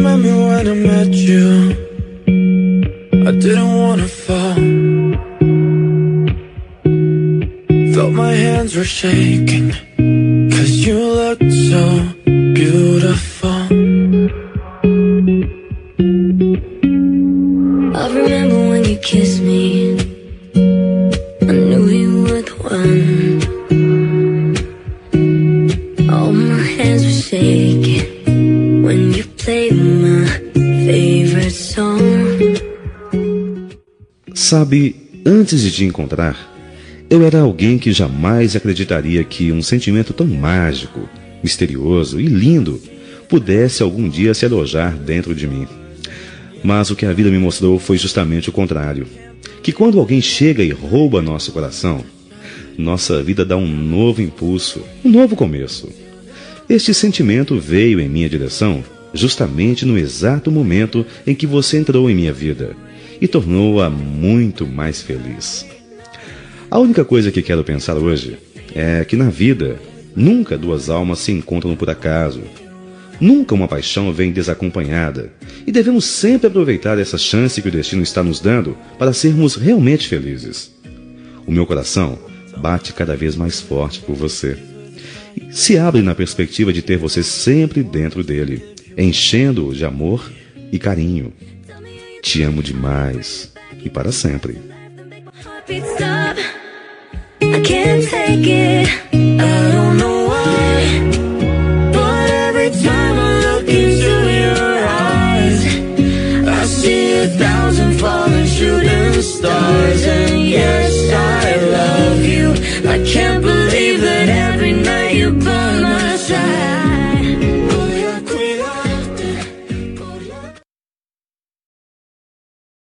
remember when I met you, I didn't wanna fall. Felt my hands were shaking, 'cause you looked so beautiful. I remember when you kissed me, I knew you were the one. All my hands were shaking when you played my favorite song. Sabe, antes de te encontrar, eu era alguém que jamais acreditaria que um sentimento tão mágico, misterioso e lindo pudesse algum dia se alojar dentro de mim. Mas o que a vida me mostrou foi justamente o contrário. Que quando alguém chega e rouba nosso coração, nossa vida dá um novo impulso, um novo começo. Este sentimento veio em minha direção justamente no exato momento em que você entrou em minha vida e tornou-a muito mais feliz. A única coisa que quero pensar hoje é que na vida nunca duas almas se encontram por acaso. Nunca uma paixão vem desacompanhada, e devemos sempre aproveitar essa chance que o destino está nos dando para sermos realmente felizes. O meu coração bate cada vez mais forte por você. Se abre na perspectiva de ter você sempre dentro dele, enchendo-o de amor e carinho. Te amo demais e para sempre. I can't take it, I don't know why, but every time I look into your eyes, I see 1,000 falling shooting